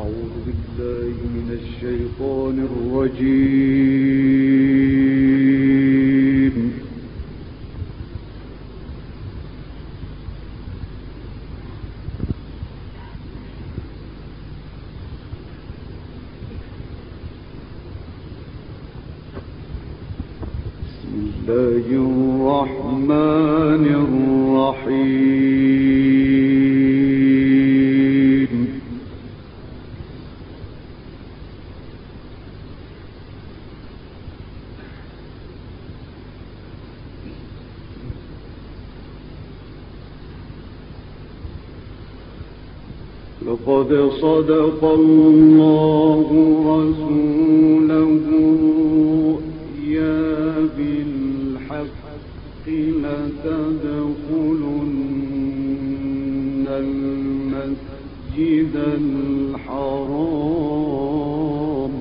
أعوذ بالله من الشيطان الرجيم. بسم الله الرحمن الرحيم. لقد صدق الله رسوله الرؤيا بالحق لتدخلن المسجد الحرام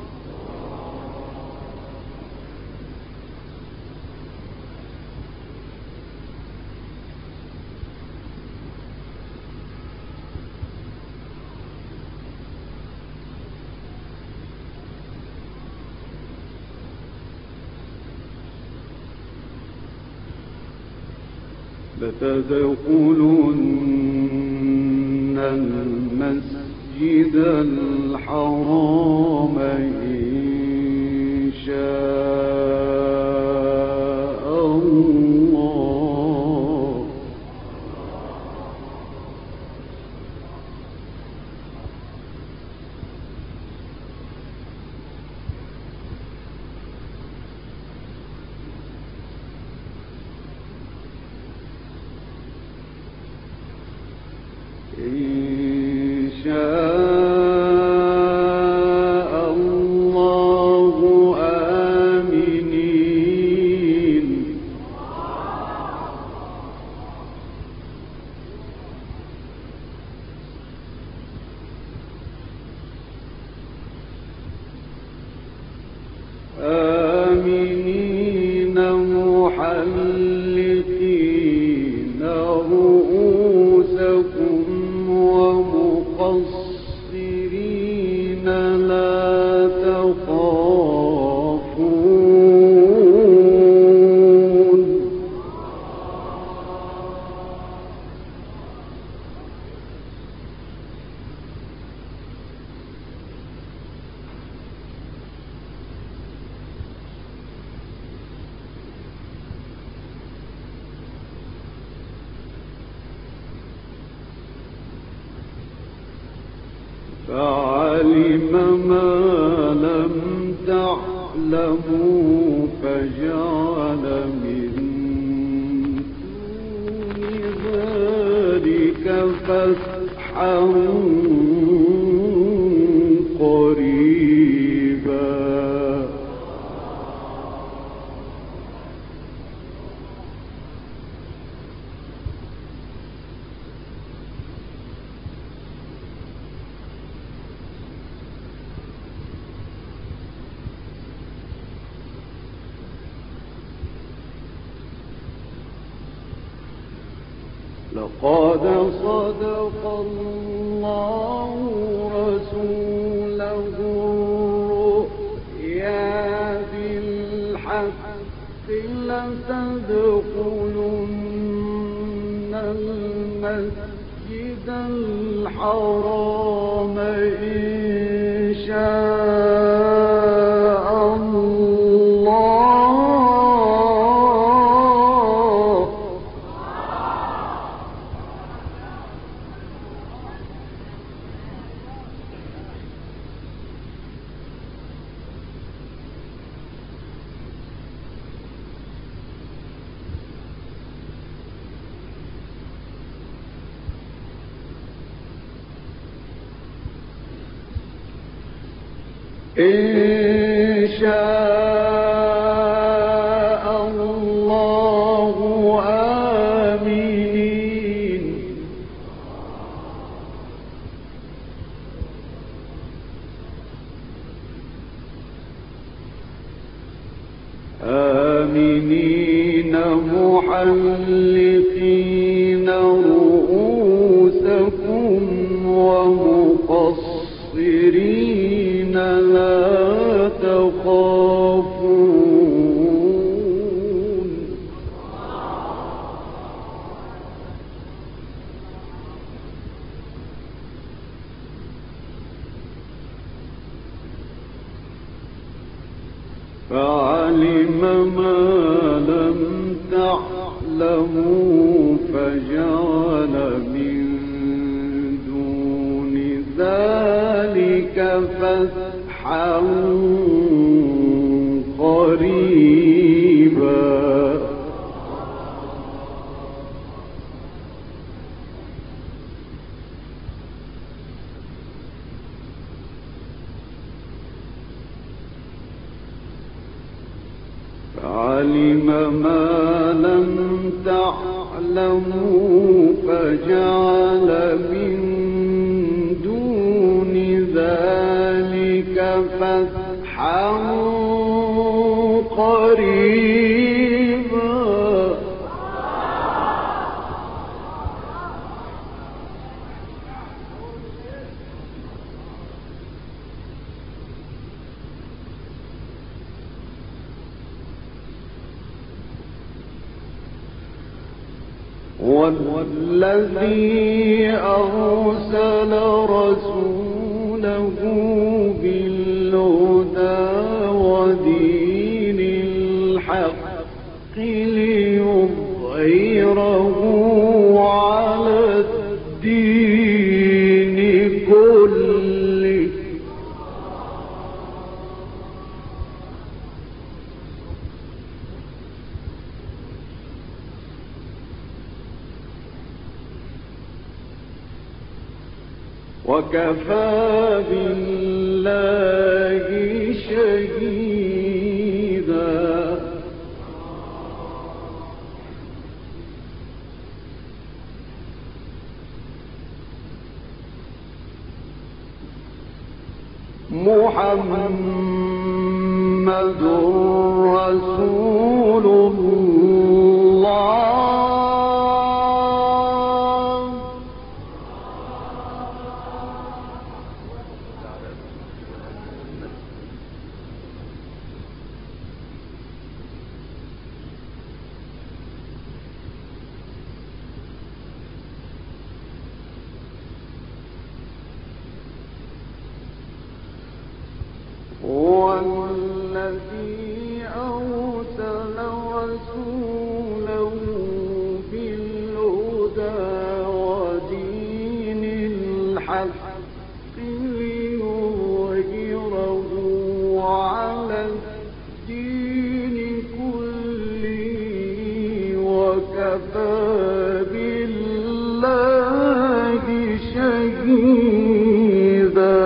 لتدخلن المسجد الحرام إن شاء الله. إن شاء الله آمنين. آمنين محلقين رؤوسكم ومقصرين لا تخافون. فعلم ما لم تعلموا فجعل من دون ذلك فتحا قريبا. لقد صدق الله رسوله الرؤيا بالحق لتدخلن المسجد الحرام إن شاء الله. إن شاء الله آمنين. آمنين محلقين رؤوسكم ومقصرين الخاسرين لا تخافون فعلم ما لم تعلموا فجعل من دون ذلك فتحا قريبا فعلم ما لم تعلموا فجعل من دون ذلك فتحا قريبا والذي أرسل رسوله بالهدى ودين الحق ليظهره على الدين كله وكفى بالله شهيدا محمد رسول الله والذي أرسل رسوله بالهدى ودين الحق ليظهره على الدين كله وكفى بالله شهيدا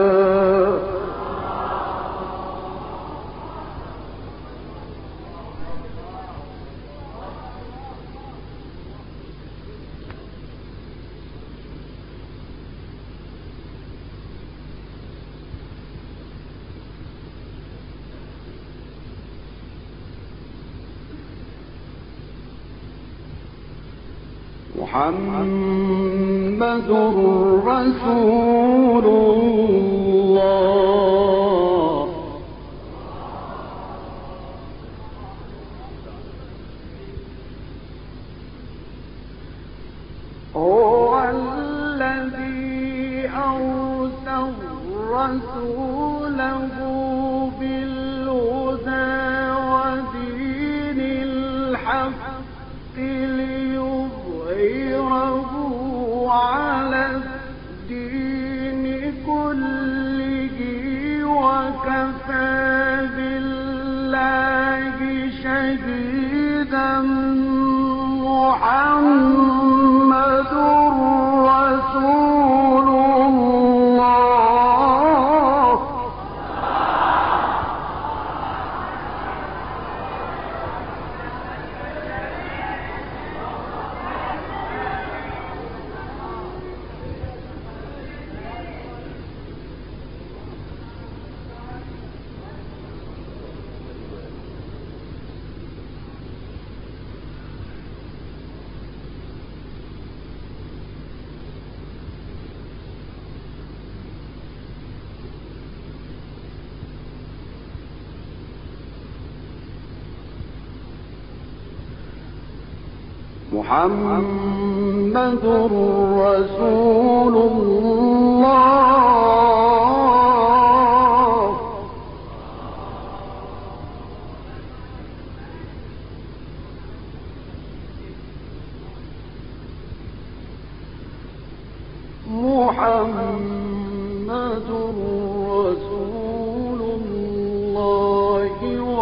محمد رسول الله هو الذي أرسل رسوله بالهدى ودين الحق ليظهره على الدين كله وكفى بالله شهيدا محمد رسول الله محمد رسول الله محمد رسول الله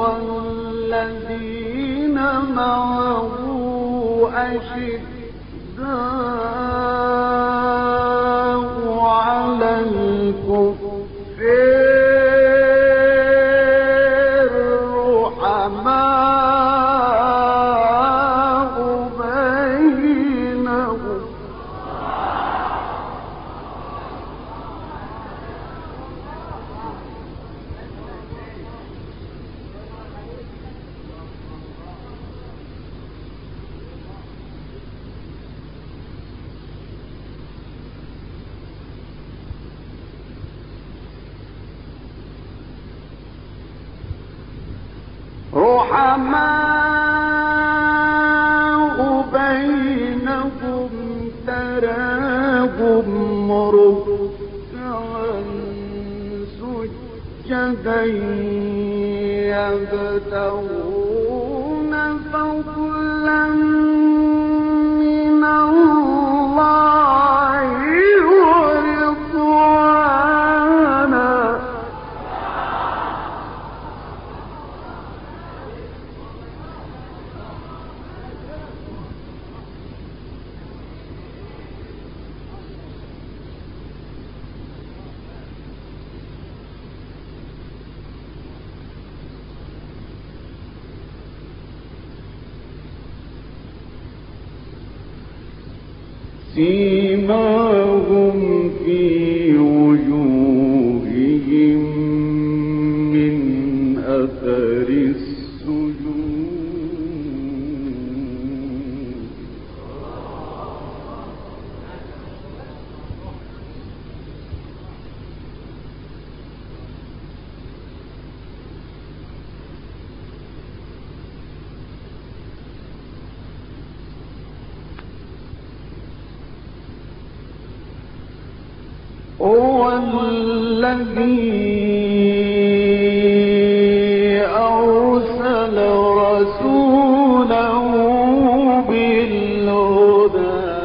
والذين معه أشداء على الكفار رحماء بينهم تراهم ركعا سجدا يبتغون فضلا من الله ورضوانا سيماهم في وجوههم من أثر السجود هو الذي أرسل رسوله بالهدى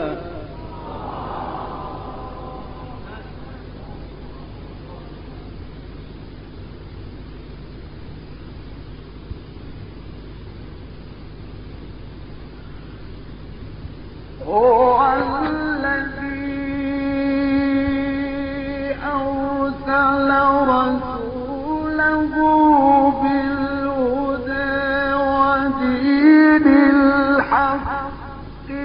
هو الذي أرسل رسوله بالهدى ودين الحق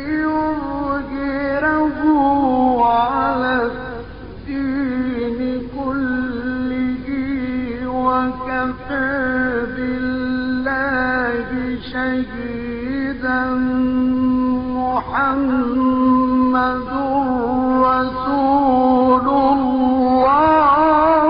ليظهره على الدين كله وكفى بالله شهيدا محمد رسول الله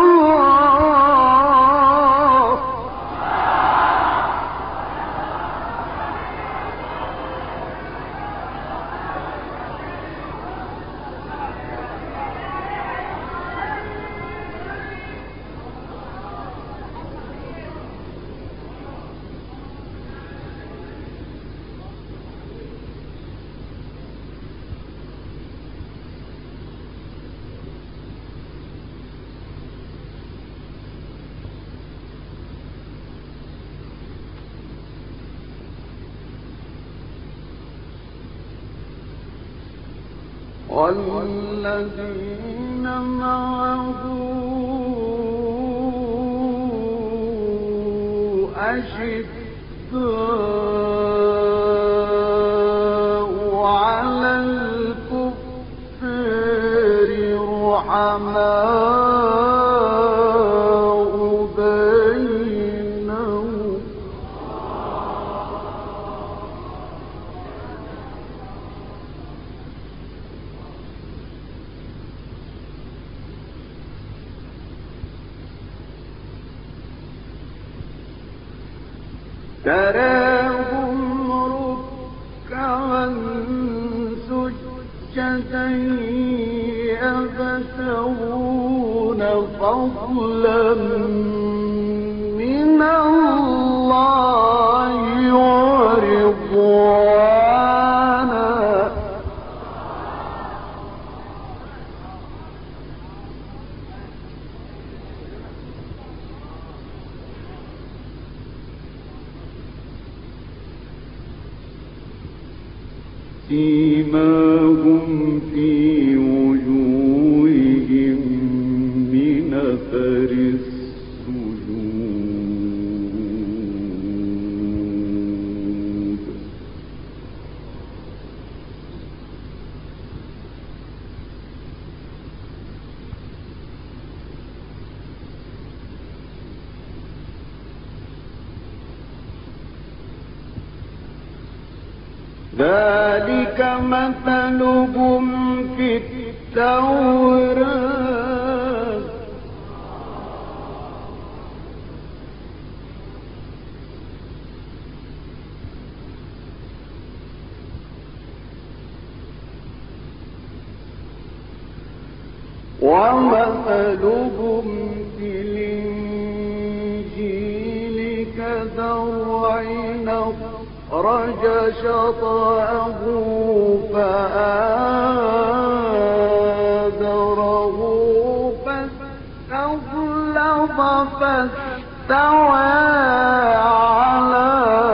والذين معه أشداء على الكفار رحماء بينهم تراهم ركعا يبتغون فضلا من الله ورضوانا سيماهم في وجوههم من أثر السجود ذلك مثلهم في التوراة ومثلهم في الإنجيل كزرع أخرج شطأه فآزره فاستغلظ فاستوى على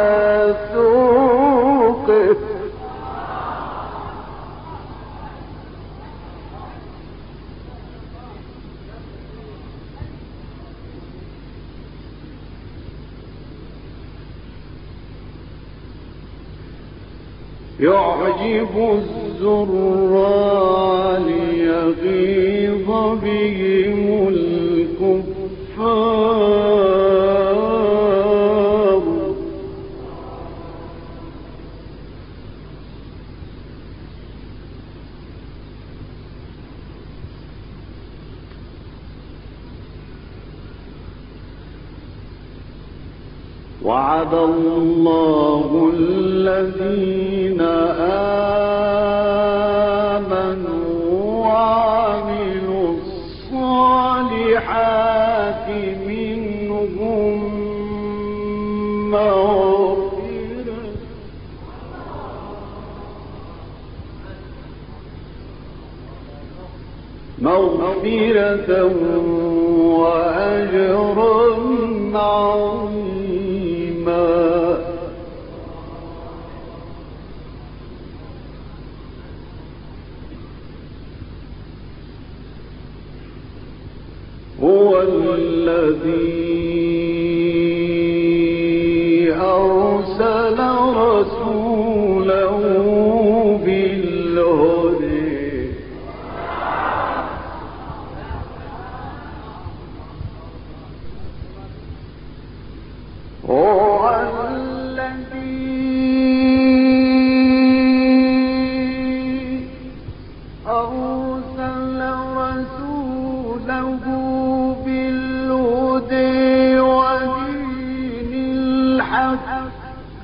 سوقه يعجب الزراع ليغيظ بهم الكفار وعد الله الذين آمنوا وعملوا الصالحات منهم مغفرة وأجرا عظيما هو الذي أرسل رسوله بالهدى هو الذي أرسل رسوله بالهدى ودين الحق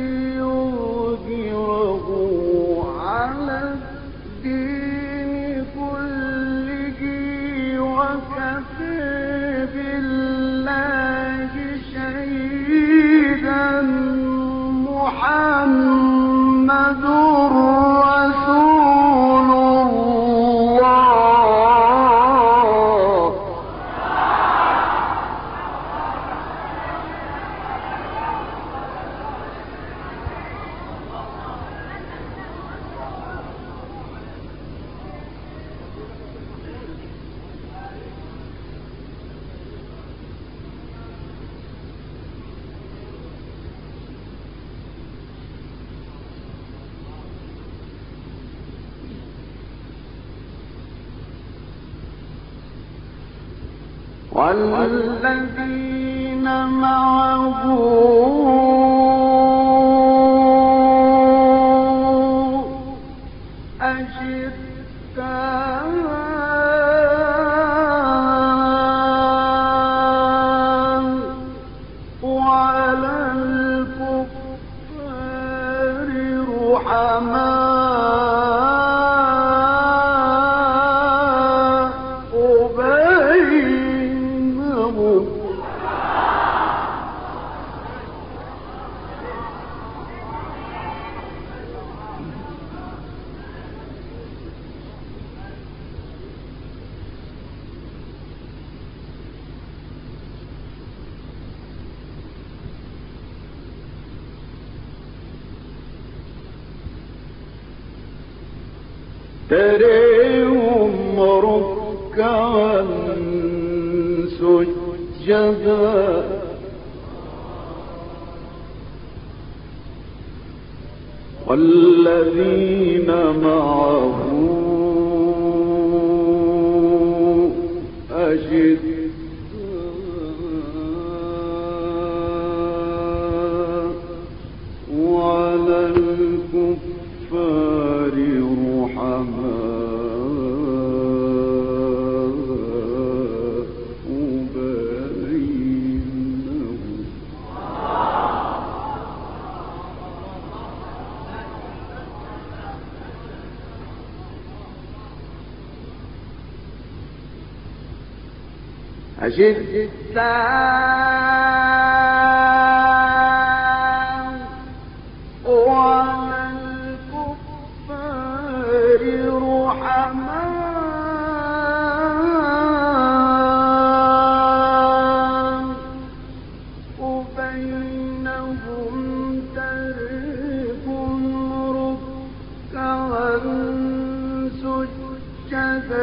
ليظهره على الدين كله وكفى بالله شهيدا محمد رسول الله والذين معه أشداء وعلى الكفار رحماء تريهم ركعا سجدا والذين معه أشداء وعلى الكفار رحماء بينهم أشداء وعلى الكفار رحماء وبينهم تركهم ركعا سجدا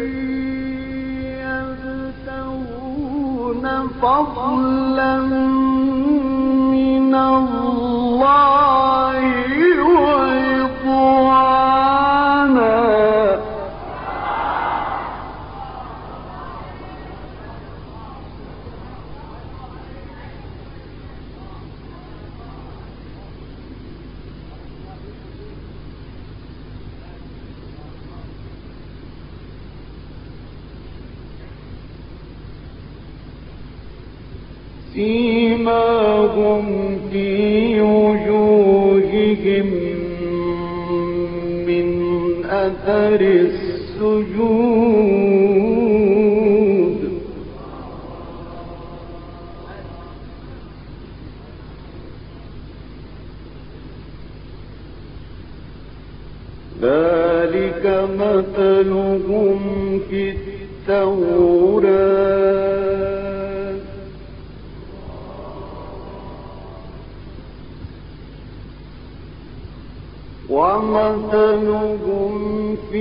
فضلا من الله ورضوانا سيماهم في وجوههم من أثر السجود ذلك مثلهم في التوراة ومثلهم في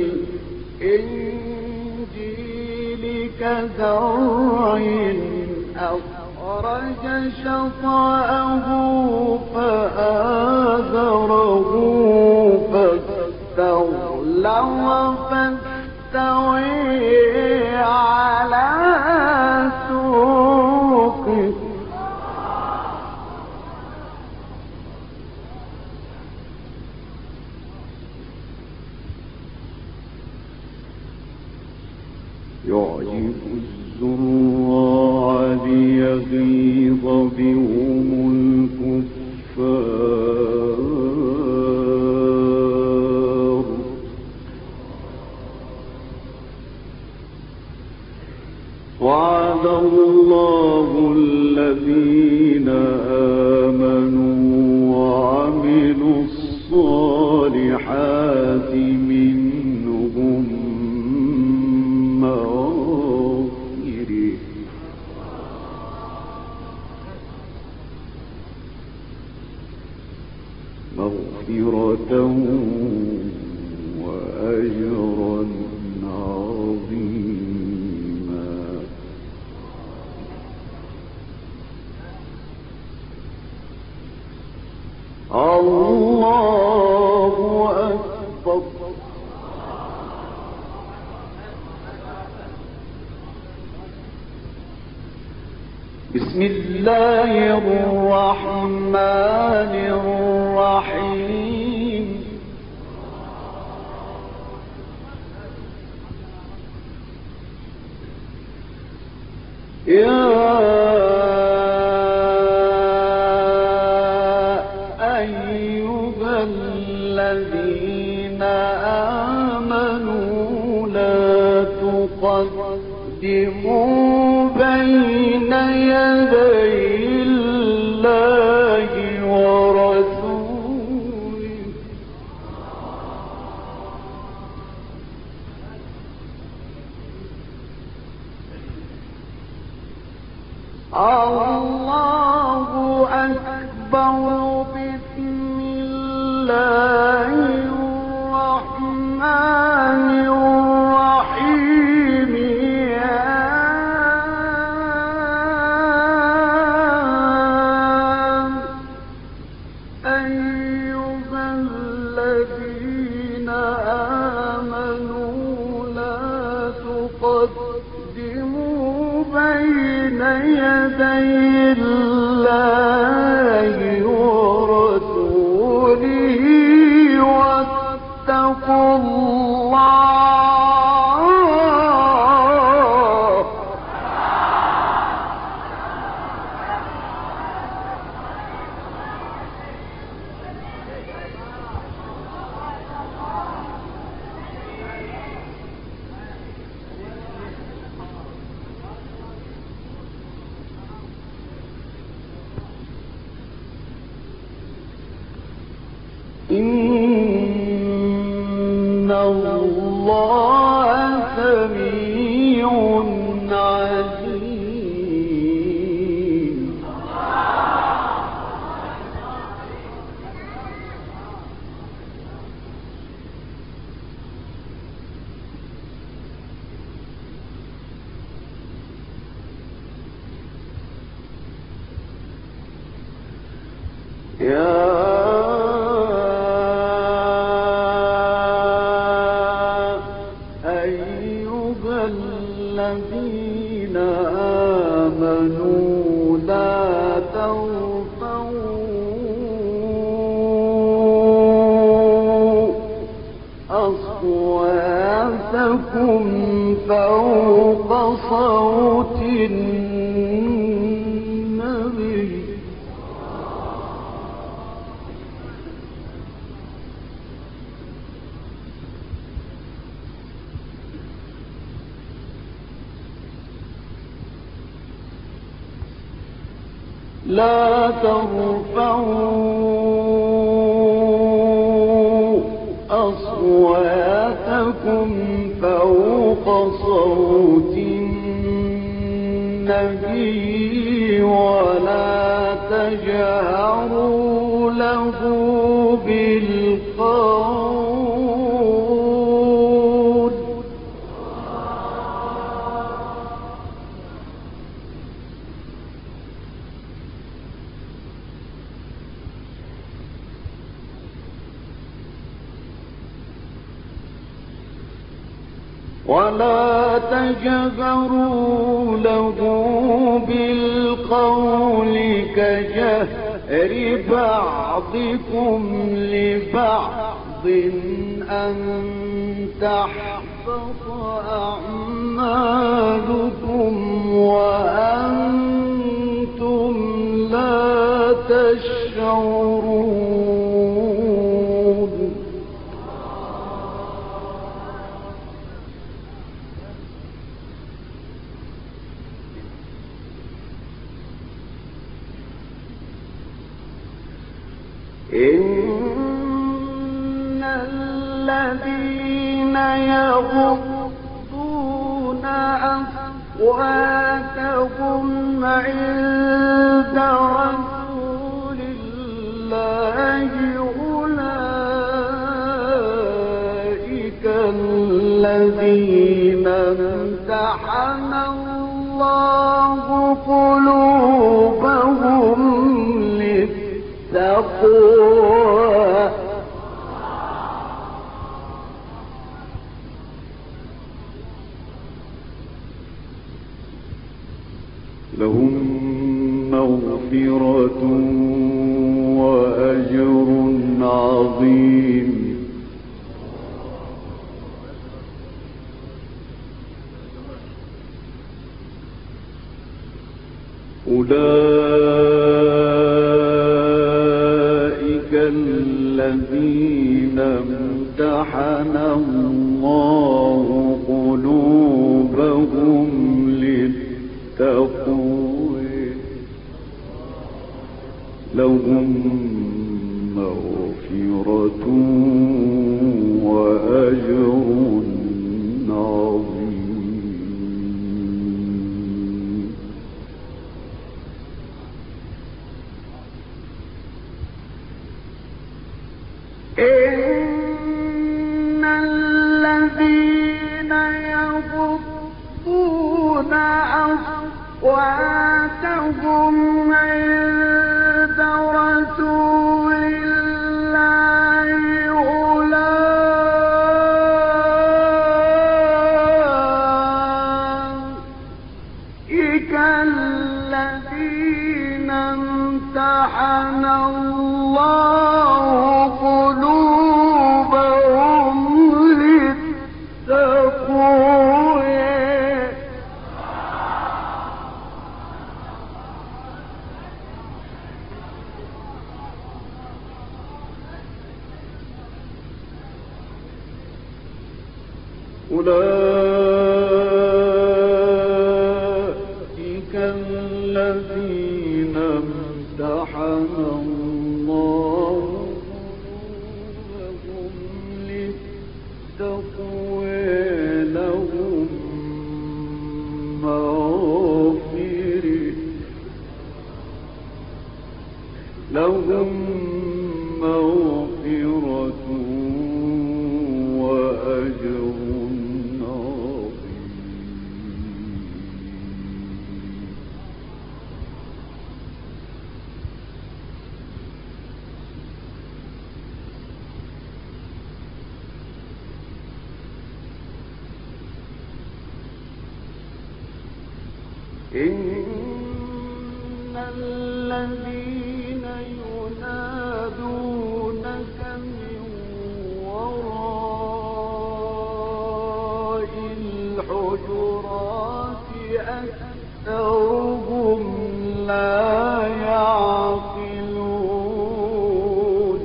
الإنجيل كزرع أخرج شطأه فآزره فاستغلظ فاستوى على سوقه يعجب الزراع ليغيظ بهم الكفار وعد الله الذين آمنوا وعملوا الصالحات منهم مغفرة وأجرا عظيما الله أكبر بسم الله الرحمن الرحيم يا أيها الذين آمنوا لا تقدموا بين يدي الله ورسوله الله أكبر بسم الله الرحمن بين يدي الله ورسوله واتقوا الله. إن الله سميع عليم. يا الذين آمنوا لا ترفعوا أصواتكم فوق صوت النبي. لا ترفعوا أصواتكم فوق صوت النبي ولا تجهروا له بالقول كجهر بعضكم لبعض أن تحبط أعمالكم وأنتم لا تشعرون. إن الذين يغضون أصواتهم عند رسول الله أولئك الذين امتحن الله قلوبهم للتقوى لهم مغفرة وأجر عظيم. أولئك الذين امتحن الله قلوبهم للتقوى لهم مغفرة وأجر عظيم. إن الذين يغضون أصواتهم عند رسول الله أولئك الذين امتحن الله قلوبهم للتقوى أولئك الذين امتحن الله قلوبهم للتقوى لهم مغفرة وأجر عظيم. إن الذين ينادونك من وراء الحجرات أكثرهم لا يعقلون.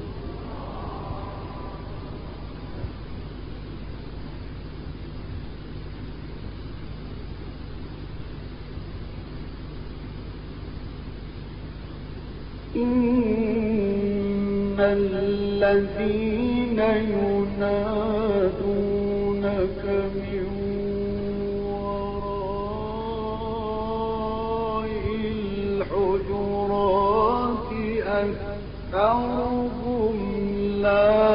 إن الذين ينادونك من وراء الحجرات أكثرهم لا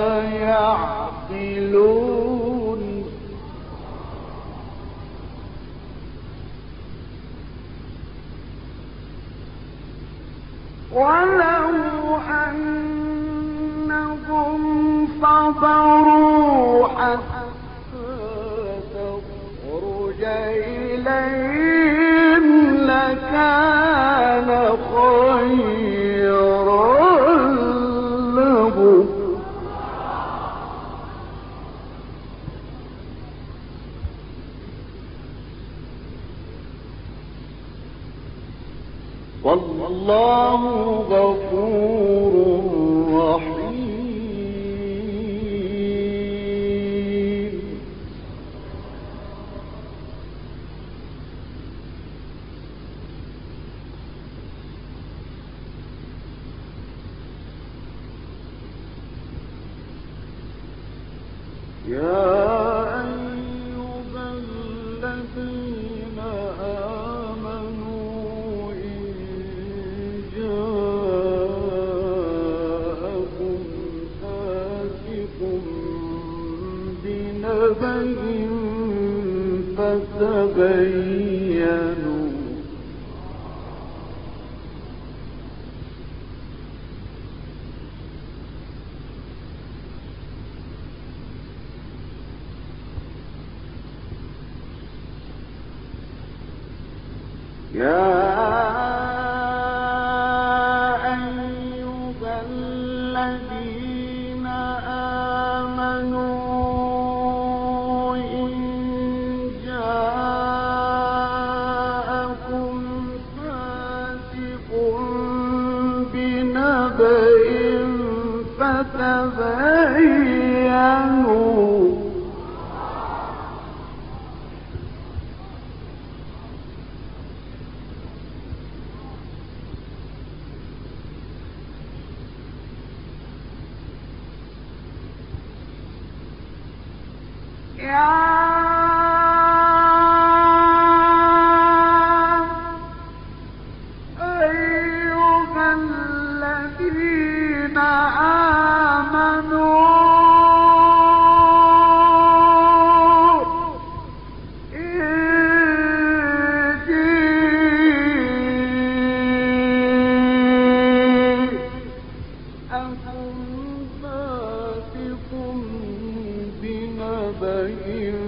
يعقلون. ولو أنهم صبروا حتى تخرج إليهم لكان خيرا لهم. والله غفور رحيم. يا أيها الذين آمنوا فتبينوا بنبأ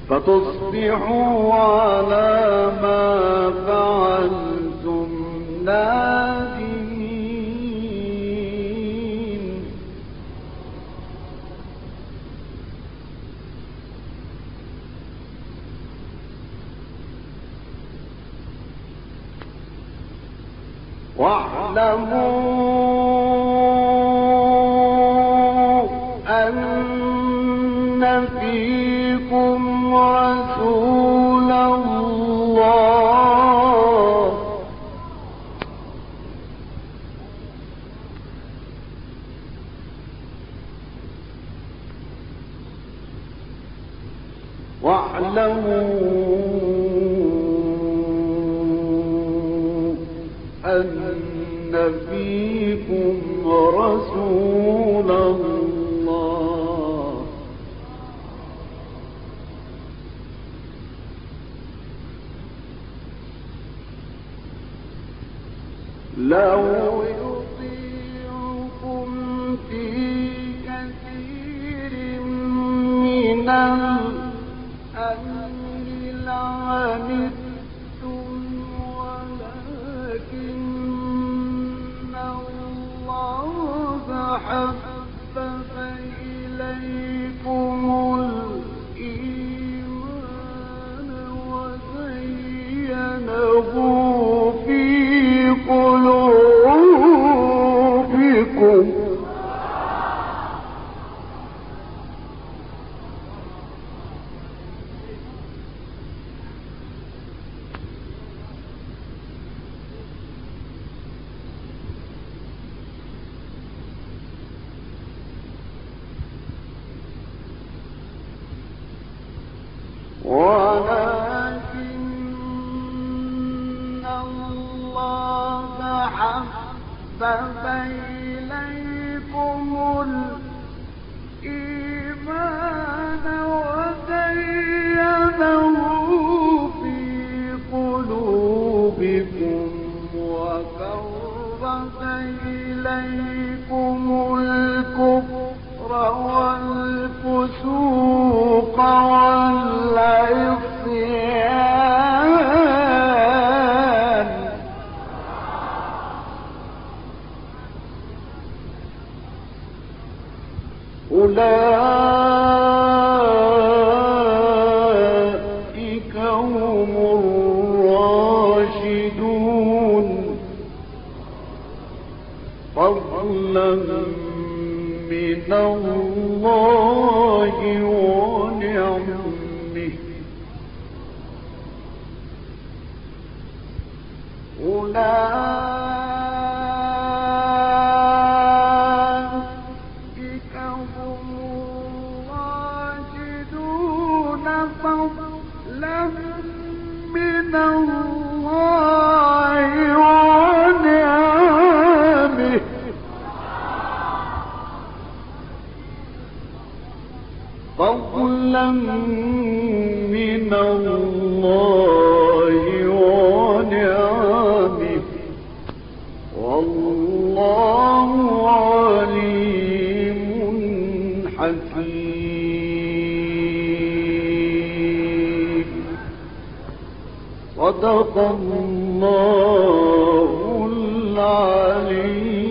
فتصبحوا على ما فعلتم نادمين. واعلموا أن فيكم رسول الله لو يطيعكم في كثير من الأمر لعنتم ولكن الله حبب إليكم الإيمان وزينه في قلوبكم ولكن الله حبب إليكم الإيمان وزينه في قلوبكم وكره إليكم الكفر والفسوق والعصيان أولئك هم الراشدون فضلا من الله ونعمه أولئك هم الراشدون فضلا من الله ونعمه فضلا من الله ونعمه والله عليم حكيم. صدق الله العليم.